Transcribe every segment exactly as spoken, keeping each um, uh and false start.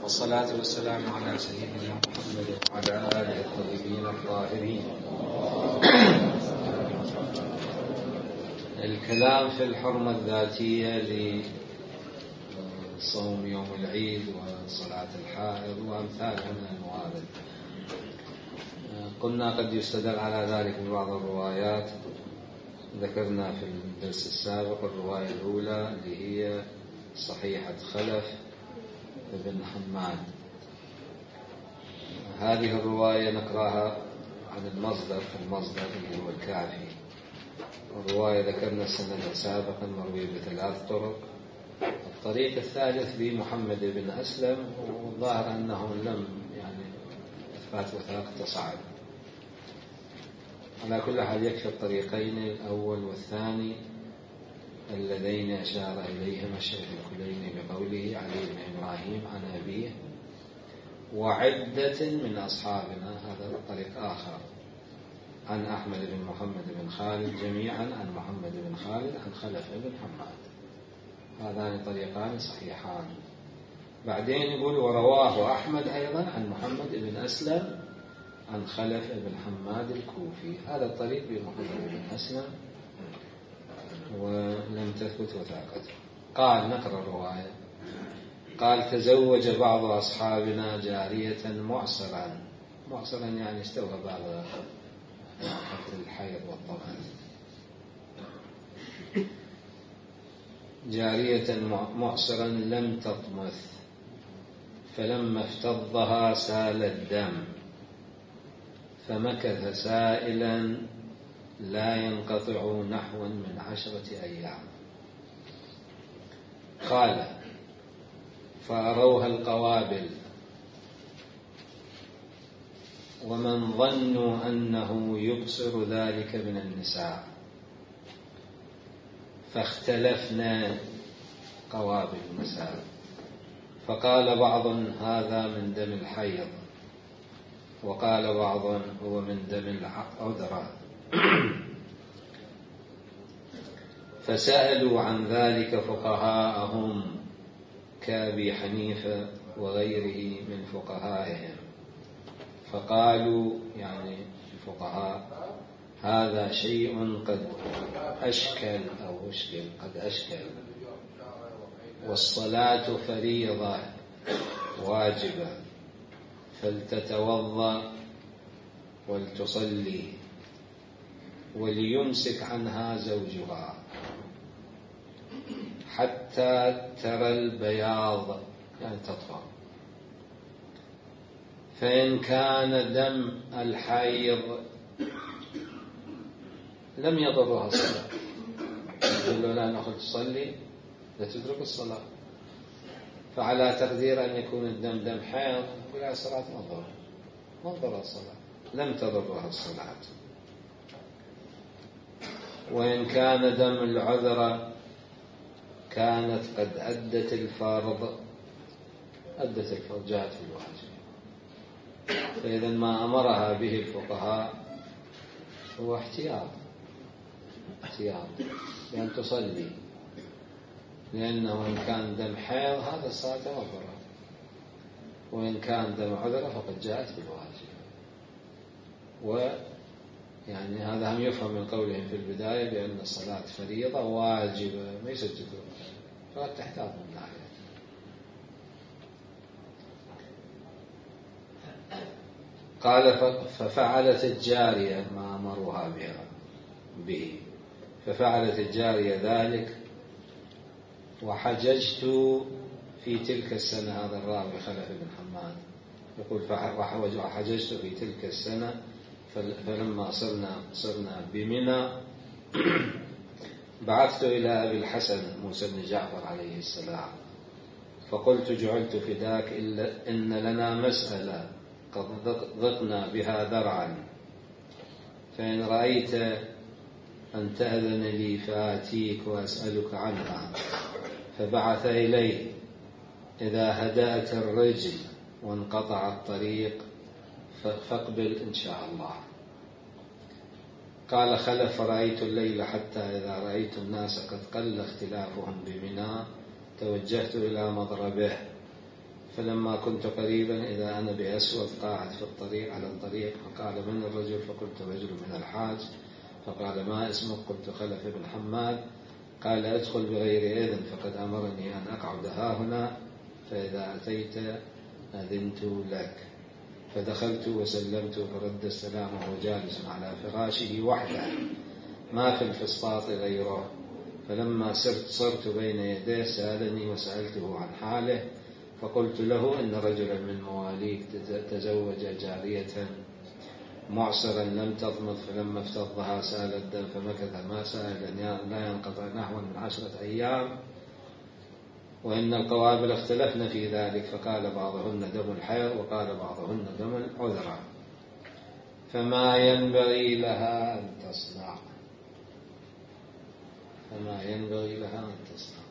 والصلاة والسلام على سيدنا محمد وعلى آله الطيبين الطاهرين. الكلام في الحرمة الذاتية لصوم يوم العيد وصلاة الحائض وأمثالها من الموارد. قلنا قد يستدل على ذلك ببعض الروايات. ذكرنا في الدرس السابق الرواية الأولى اللي هي صحيحة خلف بن حماد. هذه الرواية نقراها عن المصدر في المصدر اللي هو الكافي. الرواية ذكرنا السند سابقا مروي بثلاث طرق. الطريق الثالث لمحمد بن أسلم، والظاهر أنه لم يعني إثبات وثاق تصاعد. على كل حال يكفي الطريقين الأول والثاني اللذين أشار إليهما الشيخ الكليني بقوله علي بن إبراهيم عن أبيه وعدة من أصحابنا. هذا طريق آخر عن أحمد بن محمد بن خالد جميعا عن محمد بن خالد عن خلف بن حماد. هذان طريقان صحيحان. بعدين يقول ورواه أحمد أيضا عن محمد بن أسلم عن خلف بن حماد الكوفي. هذا الطريق بمحمد بن أسلم ولم تثبت وثاقته. قال نقرأ الرواية. قال تزوج بعض أصحابنا جارية معصرا. معصرا يعني استوى بعض فترة الحيض والطمأن. جارية معصرا لم تطمث، فلما افتضها سال الدم، فمكث سائلا لا ينقطع نحوا من عشرة أيام. قال فأروها القوابل، ومن ظنوا أنه يبصر ذلك من النساء، فاختلفنا قوابل النساء، فقال بعض هذا من دم الحيض، وقال بعض هو من دم العذرة. فسألوا عن ذلك فقهاءهم كأبي حنيفة وغيره من فقهائهم، فقالوا يعني الفقهاء هذا شيء قد أشكل أو أشكل قد أشكل، والصلاة فريضة واجبة، فلتتوضأ ولتصلي، وليمسك عنها زوجها حتى ترى البياض يعني تطهر. فإن كان دم الحيض لم يضرها الصلاة. يقول له لا نأخذ تصلي لا تترك الصلاة. فعلى تقدير أن يكون الدم دم حيض يقول الصلاة ما ضر ما ضر الصلاة، لم تضرها الصلاة. وإن كان دم العذرة كانت قد أدت الفرض أدت الفرض جاءت في الواجب. فإذا ما أمرها به الفقهاء هو احتياط احتياط لأن تصلي، لأنه إن كان دم حيض هذا الصلاة مضرة، وإن كان دم عذرة فقد جاءت بالواجب. ويعني هذا هم يفهم من قولهم في البداية بأن الصلاة فريضة واجبة ما يسجدون، فقد تحتاج من ناحية. قال ففعلت الجارية ما أمروها بها به ففعلت الجارية ذلك، وحججت في تلك السنة. هذا الراوي خلف بن حماد يقول وحججت في تلك السنة، فلما صرنا صرنا بمنى بعثت إلى أبي الحسن موسى بن جعفر عليه السلام، فقلت جعلت فداك إلا إن لنا مسألة قد ضقنا بها ذرعا، فإن رأيت أن تأذن لي فآتيك وأسألك عنها. فبعث إليه إذا هدأت الرجل وانقطع الطريق فاقبل إن شاء الله. قال خلف فرأيت الليل حتى إذا رأيت الناس قد قل اختلافهم بمنى توجهت إلى مضربه فلما كنت قريبا إذا أنا بأسود قاعد في الطريق على الطريق، فقال من الرجل؟ فقلت رجل من الحاج. فقال ما اسمك؟ قلت خلف بن حماد. قال ادخل بغير إذن فقد أمرني أن أقعد هاهنا، فإذا أتيت أذنت لك. فدخلت وسلمت فرد السلام وهو جالس على فراشه وحده ما في الفسطاط غيره. فلما سرت صرت بين يديه سألني وسألته عن حاله، فقلت له إن رجلا من مواليك تزوج جارية معسرا لم تضمد، فلما افتضها سال الدم فمكث ما سال لا ينقطع نحو من عشرة أيام، وإن القوابل اختلفن في ذلك، فقال بعضهن دم الحيض وقال بعضهن دم العذرة، فما ينبغي لها أن تصنع فما ينبغي لها أن تصنع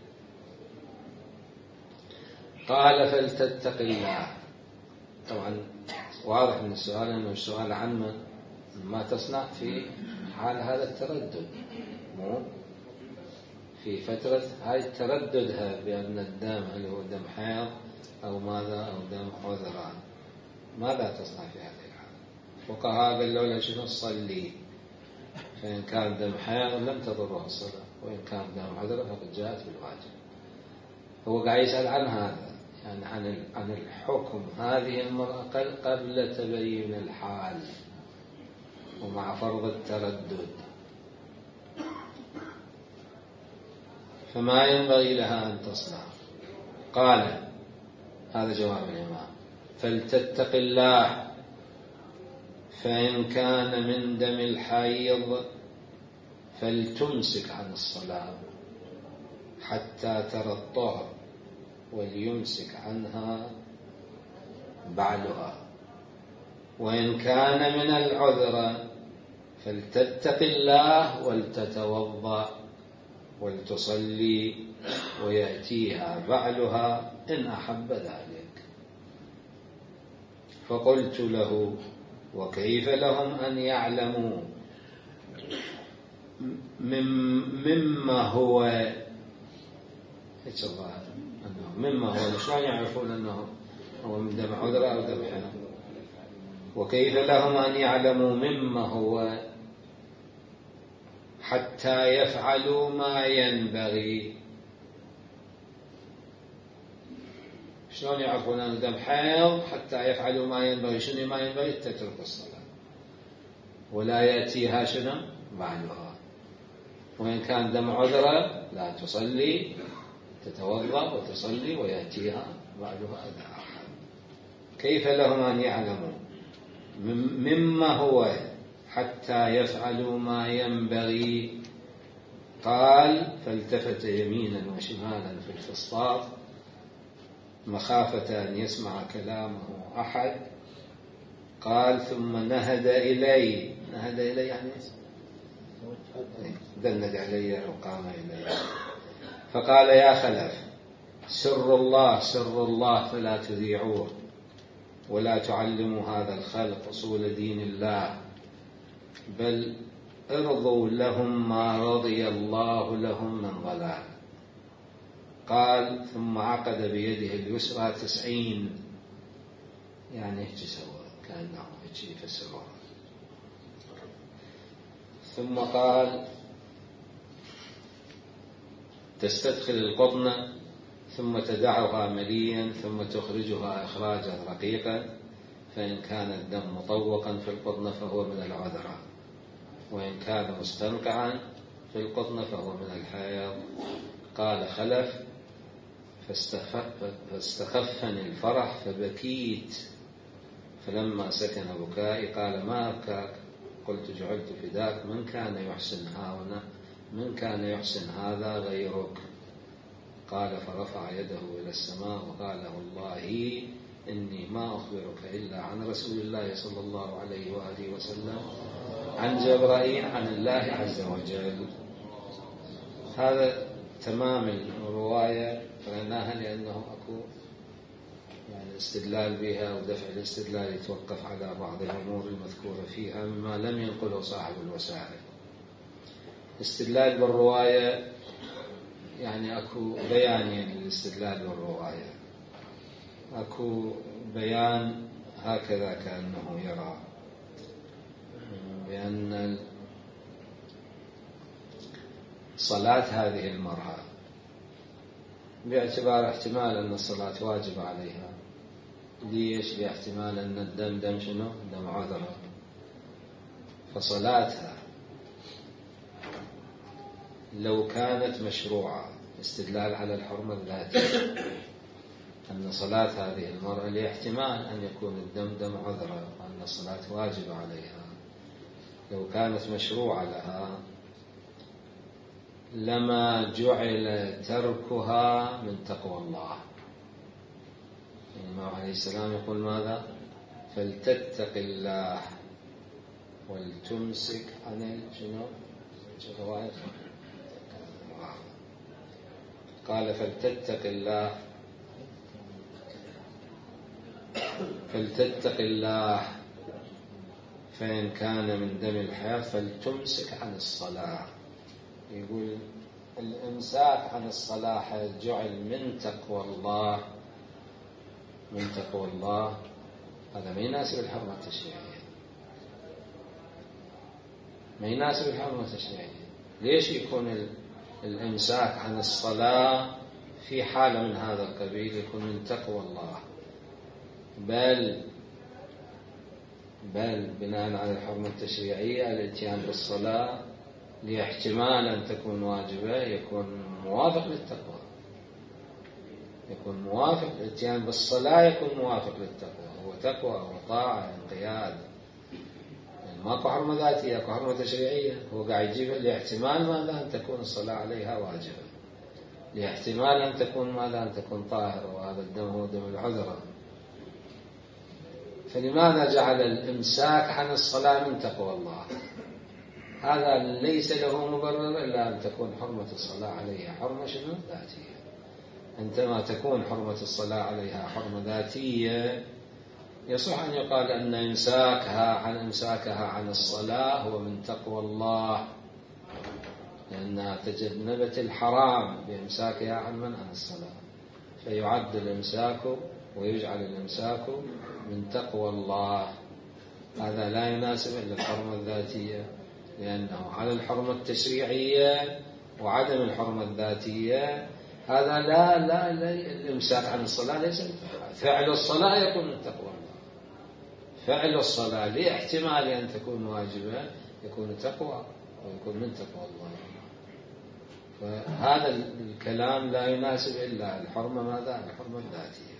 قال فلتتق الله. طبعا واضح من السؤال أنه السؤال عن ما تصنع في حال هذا التردد، مو في فترة هاي ترددها بأن الدم هل هو دم حيض أو ماذا أو دم عذرة، ماذا تصنع في هذه الحالة؟ فقهاء قالوا له شنو؟ صلي، فإن كان دم حيض لم تضرها الصلاة، وإن كان دم عذرة فقد جاءت بالواجب. هو قاعد يسأل عن هذا، يعني عن عن الحكم هذه المرأة قبل تبين الحال ومع فرض التردد. فما ينبغي لها أن تصنع؟ قال هذا جواب الإمام: فلتتق الله، فإن كان من دم الحيض فلتمسك عن الصلاة حتى ترى الطهر، وليمسك عنها بعلها. وإن كان من العذر فلتتق الله ولتتوضأ ولتصلي ويأتيها بعلها إن أحب ذلك. فقلت له: وكيف لهم أن يعلموا مما هو مما هو شلون يعرفون أنه هو من دم عذرة أو دم حيض؟ وكيف لهم أن يعلموا مما هو حتى يفعلوا ما ينبغي؟ شلون يعرفون أنه دم حيض حتى يفعلوا ما ينبغي؟ شنو ما ينبغي؟ تترك الصلاة ولا يأتيها شنو بعدها. وإن كان دم عذرة لا تصلي، تتوضأ وتصلي ويأتيها بعدها أذى. كيف لهم أن يعلموا مما هو حتى يفعلوا ما ينبغي؟ قال: فالتفت يمينا وشمالا في الفسطاط مخافة أن يسمع كلامه أحد. قال: ثم نهد إلي. نهد إلي يعني دند علي أو قام إلي. فقال: يا خلف، سر الله سر الله فلا تذيعوه، ولا تعلموا هذا الخلق أصول دين الله، بل ارضوا لهم ما رضي الله لهم من ضلال. قال: ثم عقد بيده اليسرى تسعين، يعني هيك سوى كأنه هيك يفسرها. ثم قال: تستدخل القطن ثم تدعها مليا ثم تخرجها إخراجا رقيقا، فإن كان الدم مطوقا في القطن فهو من العذرة، وإن كان مستنقعا في القطن فهو من الحيض. قال خلف: فاستخفني الفرح فبكيت، فلما سكن بكائي قال: ما أبكاك؟ قلت: جعلت فداك، من كان يحسن هاهنا من كان يحسن هذا غيرك؟ قال: فرفع يده إلى السماء وقال: والله إني ما أخبرك إلا عن رسول الله صلى الله عليه وآله وسلم عن جبرائيل عن الله عز وجل. هذا تمام الرواية، قرأناها لأنه أكو يعني استدلال بها ودفع الاستدلال يتوقف على بعض الأمور المذكورة فيها مما لم ينقله صاحب الوسائل. استدلال بالرواية يعني أكو بيانين للاستدلال بالرواية. أكو بيان هكذا كأنه يرى بأن صلاة هذه المرأة باعتبار احتمال أن الصلاة واجب عليها. ليش؟ باحتمال أن الدم دم شنو؟ دم عذرة. فصلاتها لو كانت مشروعة، استدلال على الحرمة الذاتية، أن صلاة هذه المرأة لاحتمال أن يكون الدم دم عذرة وأن الصلاة واجب عليها، لو كانت مشروعة لها لما جعل تركها من تقوى الله. الإمام عليه السلام يقول ماذا؟ فلتتق الله ولتمسك عن شنو؟ قال فلتتق الله فلتتق الله فإن كان من دم الحياة فلتمسك عن الصلاة. يقول الإمساك عن الصلاة جعل من تقوى الله، من تقوى الله. هذا ما يناسب الحرمة التشريعية، ما يناسب الحرمة التشريعية. ليش يكون الإمساك عن الصلاة في حالة من هذا القبيل يكون من تقوى الله؟ بل بل بناء على الحرمة التشريعية الاتيان بالصلاة لاحتمال أن تكون واجبة يكون موافق للتقوى، يكون موافق. الاتيان بالصلاة يكون موافق للتقوى، هو تقوى وطاعة انقياد. يعني ماكو حرمة ذاتية، اكو حرمة تشريعية. هو قاعد يجيب لاحتمال ماذا؟ أن تكون الصلاة عليها واجبة، لاحتمال أن تكون ماذا؟ أن تكون طاهرة، وهذا الدم هو دم العذرة. فلماذا جعل الإمساك عن الصلاة من تقوى الله؟ هذا ليس له مبرر إلا أن تكون حرمة الصلاة عليها حرمة شنو؟ ذاتية. عندما تكون حرمة الصلاة عليها حرمة ذاتية يصح أن يقال أن إمساكها عن إمساكها عن الصلاة هو من تقوى الله، لأنها تجنبت الحرام بإمساكها عن من؟ عن الصلاة. فيعد الإمساك ويجعل الإمساك من تقوى الله. هذا لا يناسب إلا الحرمة الذاتية، لأنه على الحرمة التشريعية وعدم الحرمة الذاتية هذا لا لا, لا الإمساك عن الصلاة ليس فعل الصلاة يكون من تقوى الله. فعل الصلاة لاحتمال أن تكون واجبة يكون تقوى ويكون من تقوى الله. فهذا الكلام لا يناسب إلا الحرمة ماذا؟ الحرمة الذاتية.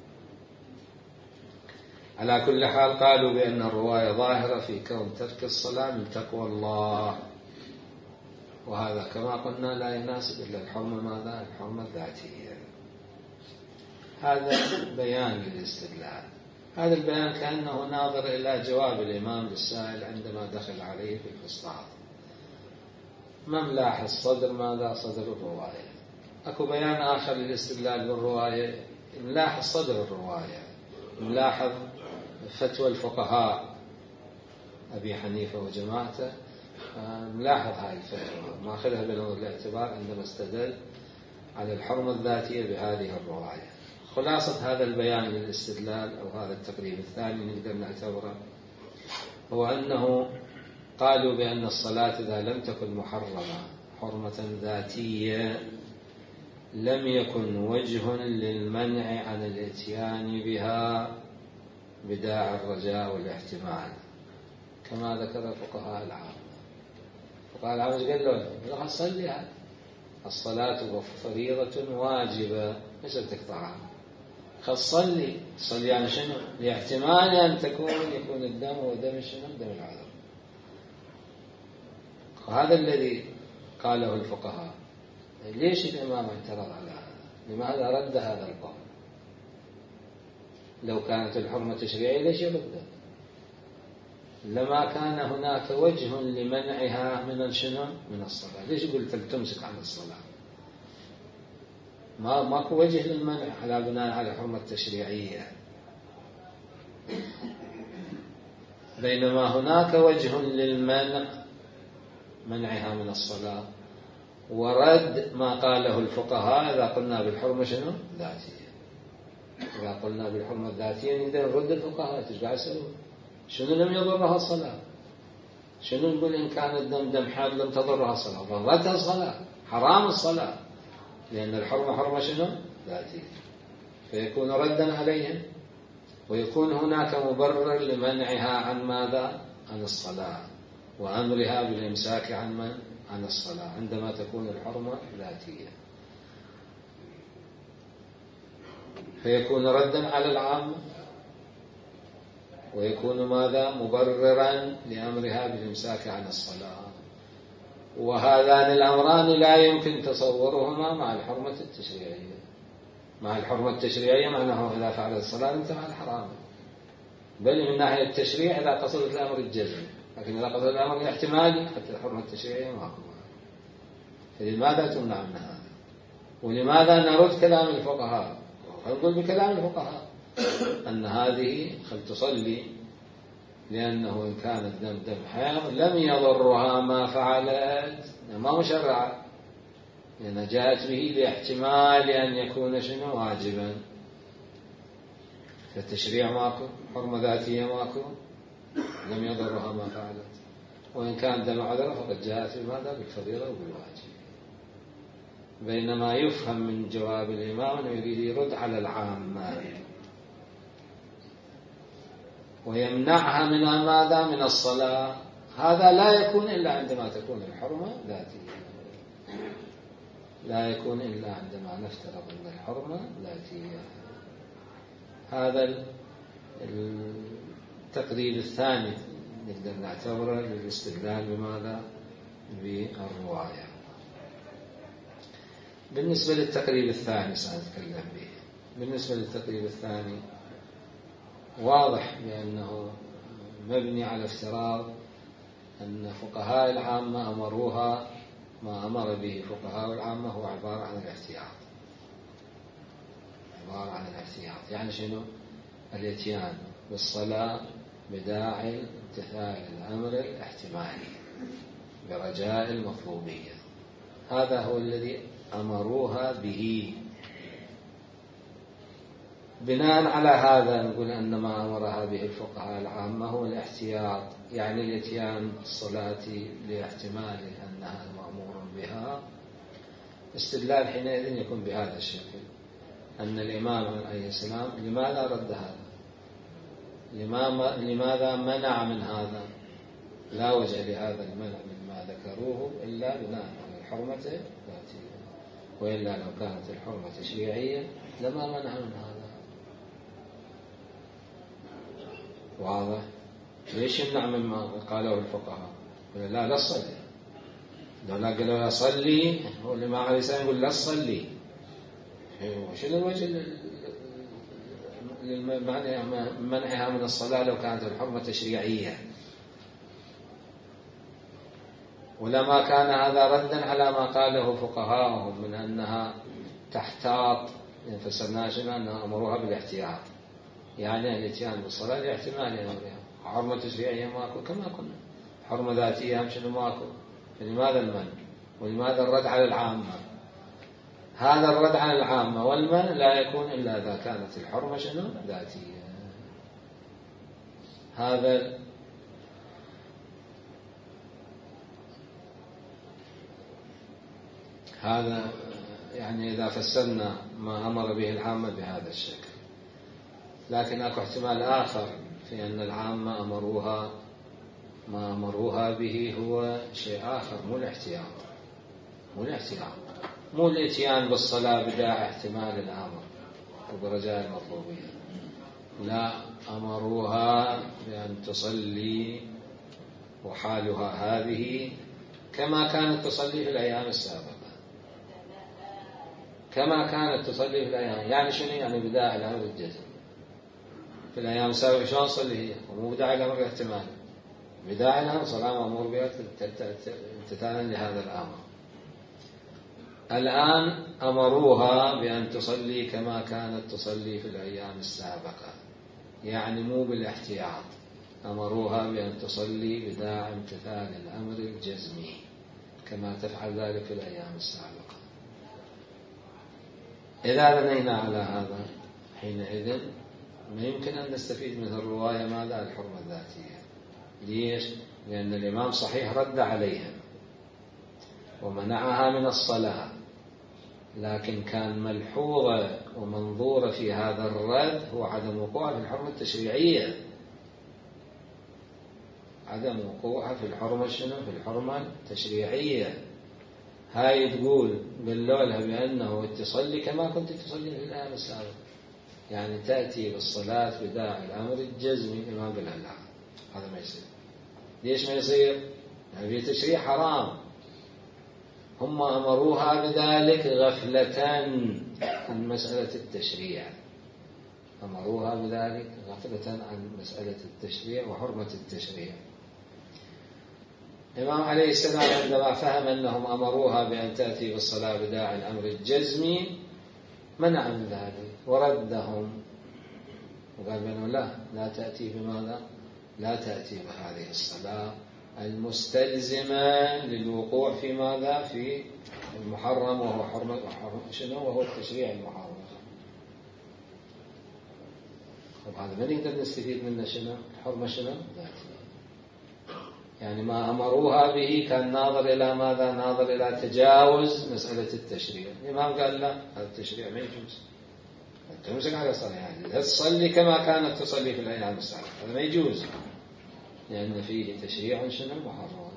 على كل حال قالوا بأن الرواية ظاهرة في كون ترك الصلاة من تقوى الله، وهذا كما قلنا لا يناسب إلا الحرمة ماذا؟ الحرمة الذاتية. هذا بيان للاستدلال. هذا البيان كأنه ناظر إلى جواب الإمام للسائل عندما دخل عليه في الفسطاط. مملاح الصدر ماذا؟ صدر الرواية. أكو بيان آخر للاستدلال بالرواية، ملاح الصدر الرواية، ملاحظ فتوى الفقهاء أبي حنيفة وجماعته، ملاحظ هذه الفتوى ماخذها بنظر الاعتبار عندما استدل على الحرمة الذاتية بهذه الرواية. خلاصة هذا البيان للاستدلال أو هذا التقريب الثاني نقدر نعتبره هو أنه قالوا بأن الصلاة إذا لم تكن محرمة حرمة ذاتية لم يكن وجه للمنع عن الاتيان بها بداعي الرجاء والاحتمال، كما ذكر الفقهاء العامة. الفقهاء العامة قال له راح تصلي، الصلاة فريضة واجبة مش تقطعها، خصلي تصلي يعني شنو؟ لاحتمال أن تكون يكون الدم ودم شنو؟ دم العذر. وهذا الذي قاله الفقهاء. ليش الإمام اعترض على هذا؟ لماذا رد هذا القول؟ لو كانت الحرمة تشريعية ليش يرد؟ لما كان هناك وجه لمنعها من شنو؟ من الصلاة. ليش يقول فلتمسك عن الصلاة؟ ما ماكو وجه للمنع على بناء على الحرمة التشريعية، بينما هناك وجه للمنع منعها من الصلاة. ورد ما قاله الفقهاء إذا قلنا بالحرمة شنو؟ ذاتية. إذا قلنا بالحرمة الذاتية نقدر نرد الفقهاء ايش قاعد يسألون؟ شنو لم يضرها الصلاة؟ شنو نقول إن كان الدم دم حاد لم تضرها الصلاة؟ ضرتها الصلاة، حرام الصلاة، لأن الحرمة حرمة شنو؟ ذاتية، فيكون ردا عليهم، ويكون هناك مبرر لمنعها عن ماذا؟ عن الصلاة، وأمرها بالإمساك عن من؟ عن الصلاة، عندما تكون الحرمة ذاتية، فيكون ردا على العامة، ويكون ماذا؟ مبررا لأمرها بالإمساك عن الصلاة. وهذان الأمران لا يمكن تصورهما مع الحرمة التشريعية. مع الحرمة التشريعية معناه إذا فعل الصلاة انتهى الحرام، بل من ناحية التشريع إذا قصدت الأمر الجزمي، لكن إذا قصدت الأمر الاحتمالي حتى الحرمة التشريعية ما هو. فلماذا تمنع من هذا؟ ولماذا نرد كلام الفقهاء؟ نقول بكلام الفقهاء أن هذه خل تصلي، لأنه إن كانت دم دم حيض لم يضرها ما فعلت، ما مشرعة، لأن جاءت به لاحتمال أن يكون شنو؟ واجبا. فالتشريع ماكو، حرمة ذاتية ماكو، لم يضرها ما فعلت. وإن كان دم عذرة فقد جاءت بماذا؟ بالفضيلة وبالواجب. بينما يفهم من جواب الإمام أنه يريد يرد على العامة ويمنعها من ماذا؟ من الصلاة. هذا لا يكون إلا عندما تكون الحرمة ذاتية، لا يكون إلا عندما نفترض أن الحرمة ذاتية. هذا التقرير الثاني نقدر نعتبره للاستدلال بماذا؟ بالرواية. بالنسبة للتقرير الثاني سأتكلم به. بالنسبة للتقرير الثاني واضح بأنه مبني على افتراض أن فقهاء العامة أمروها، ما أمر به فقهاء العامة هو عبارة عن الاحتياط، عبارة عن الاحتياط. يعني شنو؟ الاتيان بالصلاة بداعي امتثال الأمر الاحتمالي برجاء المطلوبية، هذا هو الذي أمروها به. بناء على هذا نقول أن ما أمرها به الفقهاء العامة هو الاحتياط، يعني الاتيان بالصلاة لاحتمال أنها مأمور بها. استدلال حينئذ يكون بهذا الشكل، أن الإمام عليه السلام لماذا رد هذا؟ لماذا منع من هذا؟ لا وجه لهذا المنع مما ذكروه إلا بناء على الحرمة الذاتية، وإلا لو كانت الحرمة تشريعية لما منع من هذا. واضح؟ ليش يمنع مما قاله الفقهاء؟ قال لا لا تصلي، لو لا قالوا لا صلي، هو الإمام عليه السلام يقول لا تصلي. شنو الوجه لمنعها من الصلاة لو كانت الحرمة تشريعية؟ ولما كان هذا ردا على ما قاله فقهاءهم من أنها تحتاط، فسرناها شنو؟ أنها أمروها بالاحتياط، يعني الاتيان بالصلاة لاحتمال أمرها. حرمة تشريعية ماكو كما قلنا، حرمة ذاتية هم شنو ماكو. فلماذا المنع؟ ولماذا الرد على العامة؟ هذا الرد على العامة والمنع لا يكون إلا إذا كانت الحرمة شنو؟ ذاتية. هذا هذا يعني إذا فسرنا ما أمر به العامة بهذا الشكل. لكن أكو احتمال آخر في أن العامة أمروها، ما أمروها به هو شيء آخر، مو الاحتياط، مو الاحتياط مو الاتيان بالصلاة بداعي احتمال الأمر وبرجاء المطلوبية، لا، أمروها بأن تصلي وحالها هذه كما كانت تصلي في الأيام السابقة، كما كانت تصلي في الأيام. يعني شنو؟ يعني بداعي الأمر الجزم. في الأيام السابقة شلون تصلي هي؟ ومو بداعي الأمر الاحتمالي، بداعي الأمر صلاة مأمور بها امتثالا لهذا الأمر. الآن أمروها بأن تصلي كما كانت تصلي في الأيام السابقة، يعني مو بالاحتياط، أمروها بأن تصلي بداعي امتثال الأمر الجزمي كما تفعل ذلك في الأيام السابقة. إذا بنينا على هذا حينئذ ما يمكن أن نستفيد من الرواية ماذا؟ الحرمة الذاتية. ليش؟ لأن الإمام صحيح رد عليهم ومنعها من الصلاة، لكن كان ملحوظة ومنظورة في هذا الرد هو عدم وقوعها في الحرمة التشريعية، عدم وقوعها في الحرمة شنو؟ في الحرمة التشريعية. هاي تقول قالوا لها بأنه تصلي كما كنت تصلي في الآن السابق، يعني تأتي بالصلاة بداعي الأمر الجزمي. الإمام قال لا، هذا ما يصير. ليش ما يصير؟ يعني في تشريع حرام، هم أمروها بذلك غفلة عن مسألة التشريع، أمروها بذلك غفلة عن مسألة التشريع وحرمة التشريع. الإمام عليه السلام عندما فهم أنهم أمروها بأن تأتي بالصلاة بداعي الأمر الجزمي منع من ذلك وردهم وقال بأنه لا لا تأتي بماذا؟ لا تأتي بهذه الصلاة المستلزمة للوقوع في ماذا؟ في المحرم، وهو حرمة شنو؟ وهو التشريع المحرم. وهذا ما نقدر نستفيد منه شنو؟ الحرمة شنو؟ ذاتية. يعني ما أمروها به كان ناظر إلى ماذا؟ ناظر إلى تجاوز مسألة التشريع. الإمام قال لا، هذا التشريع ما يجوز، تمسك على الصلاة، يعني تصلي كما كانت تصلي في الأيام السابقة، هذا ما يجوز لأن فيه تشريع شنو؟ محرم.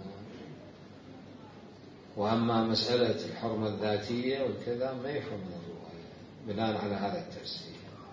وأما مسألة الحرمة الذاتية والكذا ما يفهم من الرواية بناء على هذا التفسير.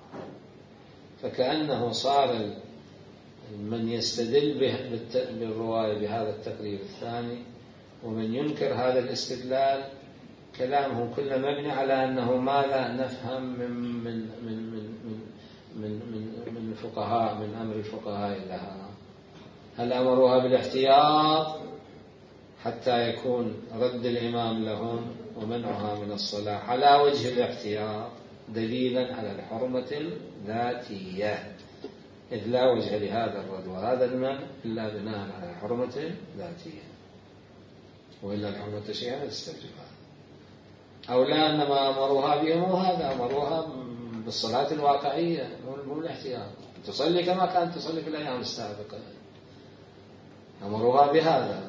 فكأنه صار من يستدل بالرواية بهذا التقرير الثاني ومن ينكر هذا الاستدلال كلامهم كله مبني على أنه ماذا نفهم من من من من من من, من الفقهاء، من أمر الفقهاء لها. هل أمروها بالاحتياط حتى يكون رد الإمام لهم ومنعها من الصلاة على وجه الاحتياط دليلا على الحرمة الذاتية، إذ لا وجه لهذا الرد وهذا المنع إلا بناء على الحرمة الذاتية، وإلا الحرمة التشريعية لا تستوجب هذا. أو لا أنما أمروها بهم وهذا أمروها بالصلاة الواقعية مو الاحتياط، تصلي كما كانت تصلي في الأيام السابقة، أمروها بهذا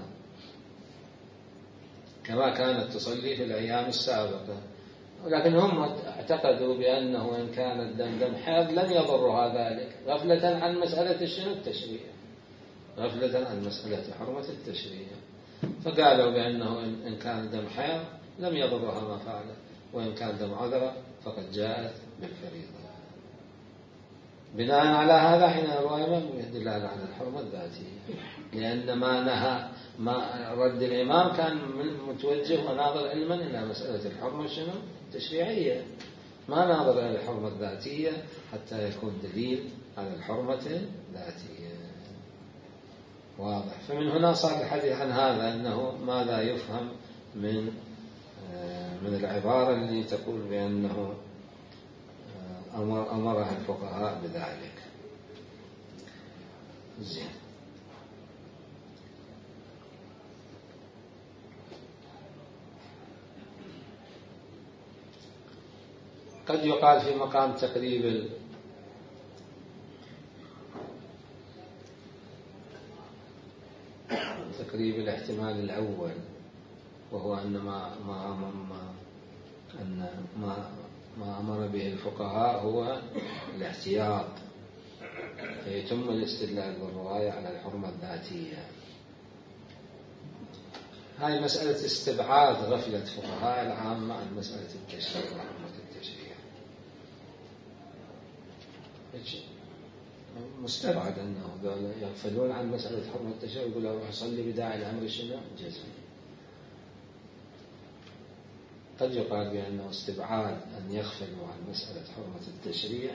كما كانت تصلي في الأيام السابقة. ولكن هم اعتقدوا بأنه إن كان الدم دم حيض لن يضرها ذلك، غفلة عن مسألة الشنو؟ التشريع، غفلة عن مسألة حرمة التشريع. فقالوا بأنه إن كان دم حيض لم يضرها ما فعلت، وإن كان دم عذرة فقد جاءت بالفريضة. بناء على هذا حين الرواية ما دلالة على الحرمة الذاتية، لأن ما نهى ما رد الإمام كان متوجه وناظر علما إلى مسألة الحرمة شنو؟ التشريعية، ما ناظر إلى الحرمة الذاتية حتى يكون دليل على الحرمة الذاتية. واضح؟ فمن هنا صار الحديث عن هذا أنه ماذا يفهم من من العبارة اللي تقول بأنه أمر أمرها الفقهاء بذلك. زين. قد يقال في مقام تقريب تقريب الاحتمال الأول، وهو أن ما ما ما أن ما ما أمر به الفقهاء هو الاحتياط، فيتم الاستدلال بالرواية على الحرمة الذاتية. هاي مسألة استبعاد غفلة فقهاء العامة عن مسألة التشريع وحرمة التشريع، مستبعد أنه يغفلون عن مسألة حرمة التشريع ويقولوا أروح أصلي بداعي الأمر شنو؟ جزمي. قد يقال بأنه استبعاد أن يغفلوا عن مسألة حرمة التشريع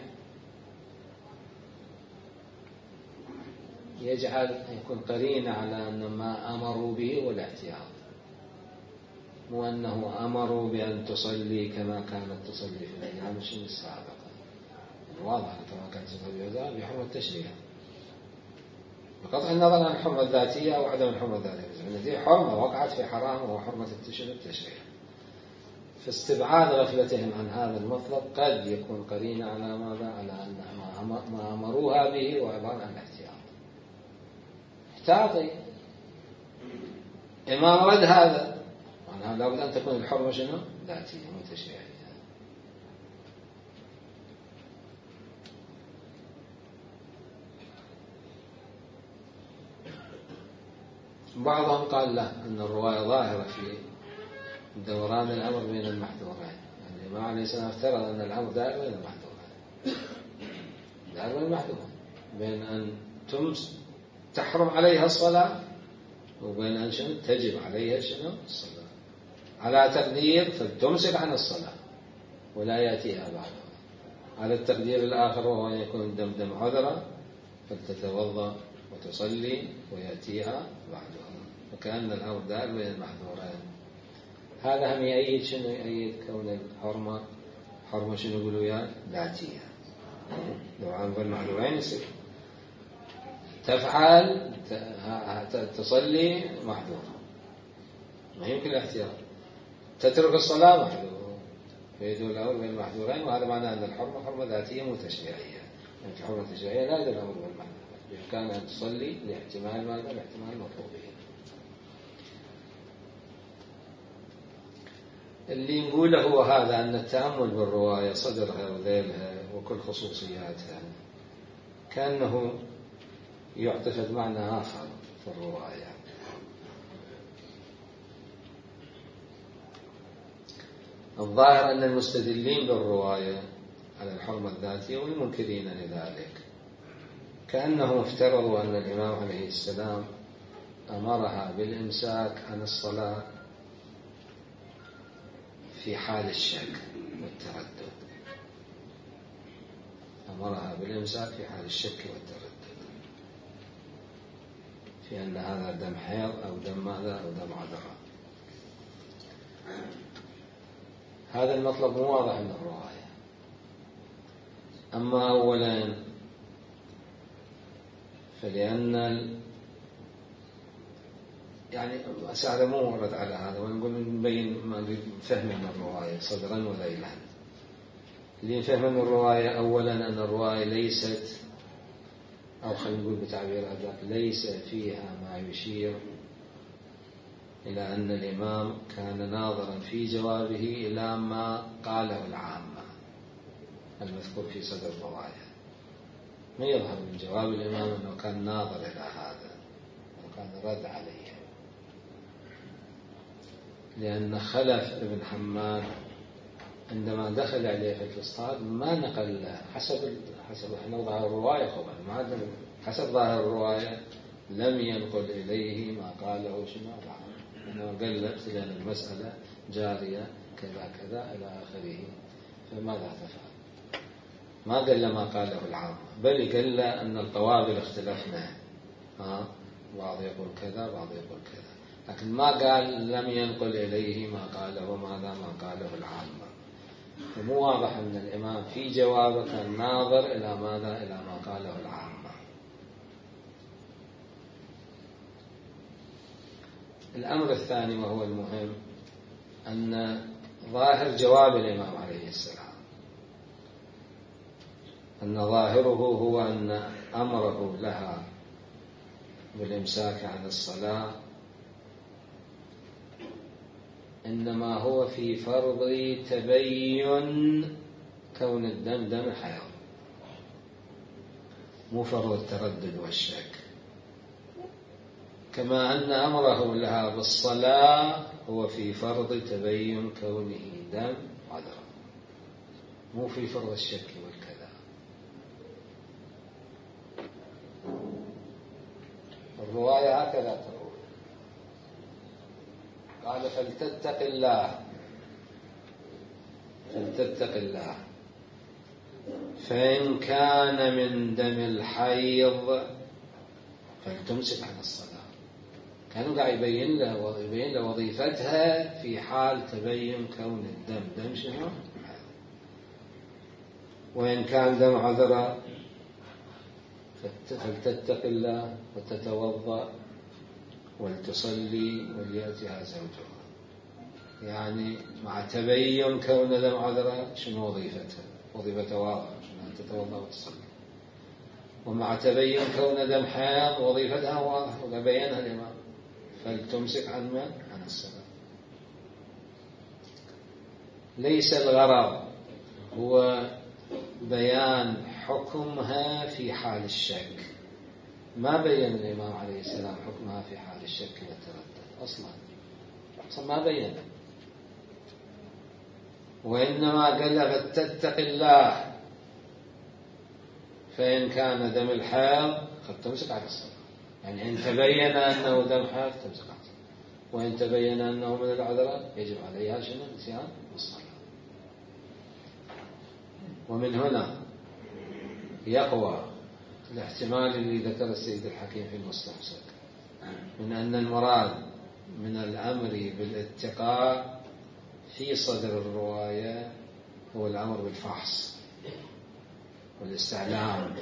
يجعل يكون قرينة على أن ما أمروا به والاحتياط، مو أنه أمروا بأن تصلي كما كانت تصلي في الأيام السابقة. واضح كما كانت تصلي بحرمة التشريع بقطع النظر عن الحرمة الذاتية أو عدم الحرمة الذاتية، لأن هذه حرمة وقعت في حرام وهو حرمة التشريع. فاستبعاد غفلتهم عن هذا المطلب قد يكون قرينا على ماذا؟ على أن ما أمروها به هو عبارة عن احتياط. احتاطي إما ورد هذا معناها لابد أن تكون الحرمة شنو؟ ذاتية متشريعية. بعضهم قال لا، أن الرواية ظاهرة في دوران الأمر بين المحذورين، يعني الإمام عليه السلام افترض أن الأمر دائر بين المحذورين، دائر بين المحذورين، بين أن تمس تحرم عليها الصلاة وبين أن شنو تجب عليها شنو الصلاة، على تقدير فتمسك عن الصلاة ولا يأتيها بعدها، على التقدير الآخر وهو أن يكون الدم دم عذرة فلتتوضأ وتصلي ويأتيها بعدها، وكأن الأمر دائر بين المحذورين. هذا هم يأيد شنو؟ يأيد كون الحرمة حرمة شنو يقولوا يا ذاتية، لو عن المحذورين يصير تفعل تصلي محذور ما يمكن الاحتياط، تترك الصلاة محذور، فيدل الأمر بين المحذورين، وهذا معناه أن الحرمة حرمة ذاتية متشريعية، يعني في حرمة تشريعية لا يدل الأمر بين المحذورين، بإمكان أن تصلي لاحتمال ماذا؟ لاحتمال المطلوبين. اللي نقوله هو هذا، أن التأمل بالرواية صدرها وذيلها وكل خصوصياتها كأنه يعتقد معنى آخر في الرواية. الظاهر أن المستدلين بالرواية على الحرمة الذاتية والمنكرين لذلك كأنهم افترضوا أن الإمام عليه السلام أمرها بالإمساك عن الصلاة في حال الشك والتردد، أمرها بالإمساك في حال الشك والتردد في أن هذا دم حيض أو دم ماذا أو دم عذرة. هذا المطلب مو واضح من الرواية. أما أولا فلأن يعني أسعد مو ورد على هذا، ونقول نبين ما نريد فهم من الرواية صدرا وذيلا. اللي نفهم من الرواية أولا أن الرواية ليست، أو خلينا نقول بتعبير أدق، ليس فيها ما يشير إلى أن الإمام كان ناظرا في جوابه إلى ما قاله العامة المذكور في صدر الرواية. ما يظهر من جواب الإمام أنه كان ناظر إلى هذا وكان رد عليه، لأن خلف ابن حماد عندما دخل عليه في الفسطاط ما نقل حسب حسب احنا ظاهر الرواية، طبعا ما حسب ظاهر الرواية لم ينقل إليه ما قاله شنو أنه قلت لأن المسألة جارية كذا كذا إلى آخره. فماذا تفعل؟ ما قال ما قاله العام، بل قال أن القوابل اختلفنا، ها بعض يقول كذا بعض يقول كذا، لكن ما قال لم ينقل إليه ما قاله ماذا ما قاله العامة. فمو واضح أن الإمام في جوابه كان ناظر إلى ماذا؟ إلى ما قاله العامة. الأمر الثاني وهو المهم أن ظاهر جواب الإمام عليه السلام أن ظاهره هو أن أمره لها بالإمساك عن الصلاة إنما هو في فرض تبين كون الدم دم حيض، مو فرض التردد والشك. كما أن أمره لها بالصلاة هو في فرض تبين كونه دم عذرة، مو في فرض الشك والكذا. الرواية هكذا تقول، قال فلتتق الله فلتتق الله فإن كان من دم الحيض فلتمسك عن الصلاة. كانوا قاعد يبين له يبين له وظيفتها في حال تبين كون الدم دم شنو؟ وإن كان دم عذرة فلتتق الله وتتوضأ ولتصلي وليأتها زوجها. يعني مع تبين كون دم عذرة شنو وظيفتها؟ وظيفتها واضحة، أن تتوضأ وتصلي. ومع تبين كون دم حيض وظيفتها واضحة ولا بينها الإمام، فلتمسك عن من؟ عن الصلاة. ليس الغرض هو بيان حكمها في حال الشك، ما بين الإمام عليه السلام حكمها في حال الشك والتردد أصلا، أصلا ما بين، وإنما قال تتق الله، فإن كان دم الحيض قد تمسك على الصلاة، يعني إن تبين أنه دم حيض تمسك على الصلاة، وإن تبين أنه من العذراء يجب عليها شنو؟ النسيان والصلاة. ومن هنا يقوى الاحتمال اللي ذكر السيد الحكيم في المستمسك من أن المراد من الأمر بالاتقاء في صدر الرواية هو الأمر بالفحص والاستعلام،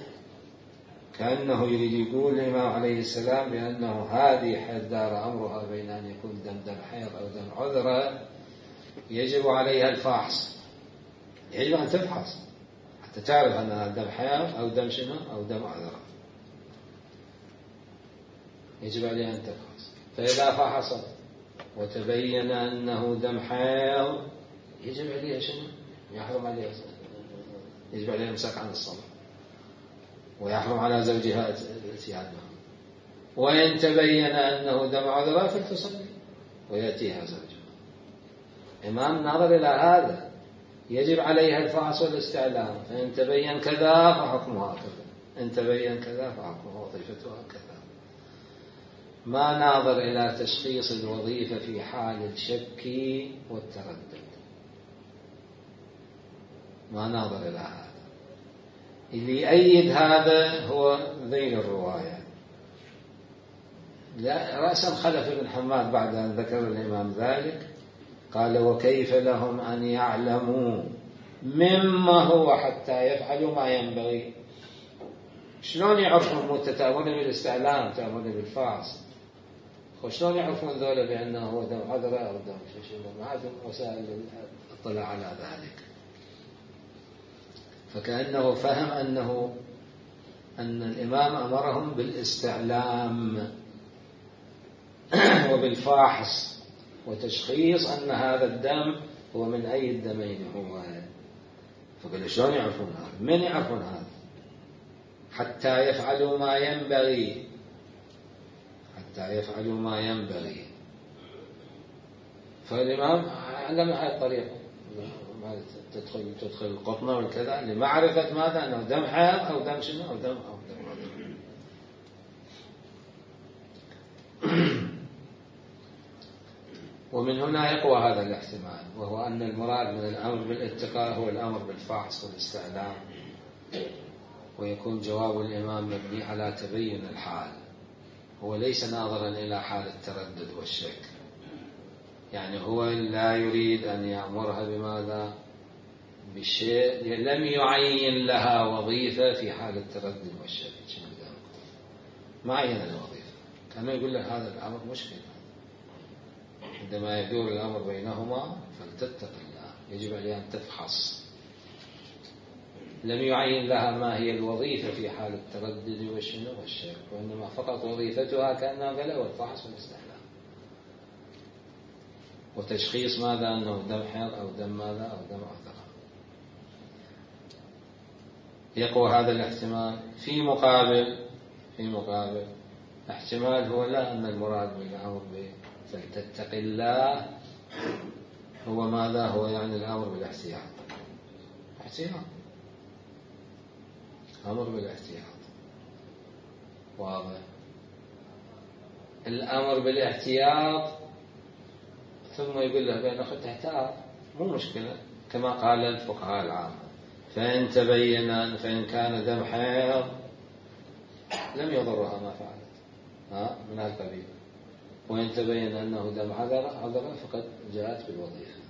كأنه يريد يقول الإمام عليه السلام بأنه هذه حد دار أمرها بين أن يكون دم دم حيض أو دم عذرة يجب عليها الفحص، يجب أن تفحص حتى تعرف أنها دم حيض أو دم شنو أو دم عذرة، يجب عليها أن تفحص. فإذا فحصت وتبين أنه دم حيض يجب عليها شنو؟ يحرم عليها، يجب عليها الإمساك عن الصلاة، ويحرم على زوجها الاتيان معه. وإن تبين أنه دم عذرة فلتصلي ويأتيها زوجها. إمام نظر إلى هذا، يجب عليها الفحص والاستعلام، فإن تبين كذا فحكمها كذا، إن تبين كذا فحكمها وظيفتها كذا. ما ناظر إلى تشخيص الوظيفة في حال الشك والتردد، ما ناظر إلى هذا. اللي يأيد هذا هو ذيل الرواية، لا رأسا خلف بن حماد بعد أن ذكر الإمام ذلك قال وكيف لهم أن يعلموا مما هو حتى يفعلوا ما ينبغي. شلون يعرفون؟ انت تأمرني بالاستعلام، تأمرني بالفحص، وشلون يعرفون ذولا بأنه هو دم عذرة أو دم شيء؟ ما عندهم وسائل الاطلاع على ذلك. فكأنه فهم أنه أن الإمام أمرهم بالاستعلام وبالفحص وتشخيص أن هذا الدم هو من أي الدمين هو. فقال شلون يعرفون هذا؟ من يعرفون هذا؟ حتى يفعلوا ما ينبغي، حتى يفعلوا ما ينبغي. فالإمام علم هذه الطريقة، تدخل تدخل القطنة والكذا لمعرفة ماذا؟ أنه دم حيض أو دم شنو أو دم أو دم عذرة. ومن هنا يقوى هذا الاحتمال، وهو أن المراد من الأمر بالاتقاء هو الأمر بالفحص والاستعلام، ويكون جواب الإمام مبني على تبين الحال، هو ليس ناظرا إلى حال التردد والشك. يعني هو لا يريد أن يأمرها بماذا؟ بالشيء لم يعين لها وظيفة في حال التردد والشك، ما عين الوظيفة، كان يقول له هذا الأمر مشكلة، عندما يدور الأمر بينهما فلتتق الله، يجب عليها أن تفحص. لم يعين لها ما هي الوظيفة في حال التردد والشنو والشك، وإنما فقط وظيفتها كأنها قال والفحص والاستعلام وتشخيص ماذا؟ أنه دم حيض أو دم ماذا أو دم عذرة. يقوى هذا الاحتمال. في مقابل في مقابل احتمال هو لا أن المراد بالأمر فلتتق الله هو ماذا؟ هو يعني الأمر بالاحتياط، احتياط، أمر بالاحتياط، واضح. الأمر بالاحتياط ثم يقول له بأن أخذ تحتاط مو مشكلة، كما قال الفقهاء العامة فإن تبين فإن كان دم حيض لم يضرها ما فعلت، ها من هذا القبيل، وإن تبين أنه دم عذرة عذرة فقد جاءت بالوظيفة.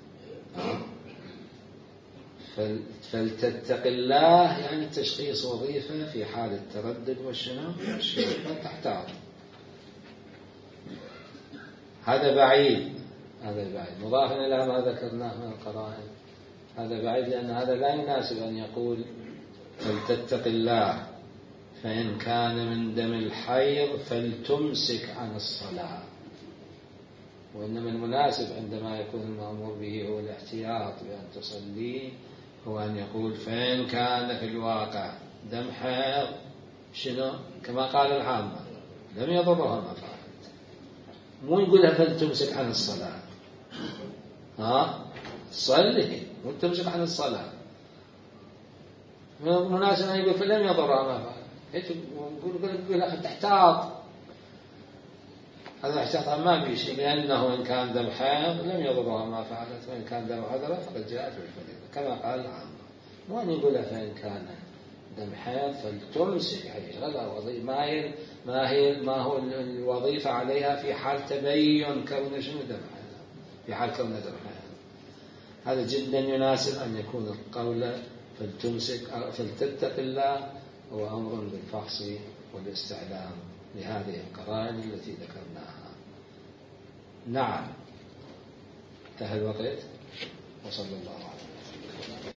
فلتتق الله يعني تشخيص وظيفة في حال التردد والشنو والشك، تحتاط. هذا بعيد هذا بعيد. مضاف إلى ما ذكرناه من القرائن هذا بعيد، لأن هذا لا يناسب أن يقول فلتتق الله فإن كان من دم الحيض فلتمسك عن الصلاة، وإنما المناسب عندما يكون المأمور به هو الاحتياط بأن تصلي هو أن يقول فإن كان في الواقع دم حيض شنو كما قال العامة لم يضرها ما فعلت، مو يقولها فلتمسك عن الصلاة، ها صلي وتمسك عن الصلاة، مناسب أن يقول فلم يضرها ما فعلت، يقول يقول تحتاط، هذا احتياط ما في شيء، لأنه إن كان دم حيض لم يضرها ما فعلت، وإن كان دم عذرة فقد جاءت بالفريضة كما قال العامة. وأن يقول فإن كان دم حيض فلتمسك، هذا وظيفة ما هي ما هي ما هو الوظيفة عليها في حال تبين كون شنو دم حيض، في حال كون دم حيض. هذا جدا يناسب أن يكون القول فلتمسك فلتتق الله هو أمر بالفحص والاستعلام لهذه القرائن التي ذكرناها. نعم انتهى الوقت، وصلى الله عليه وسلم.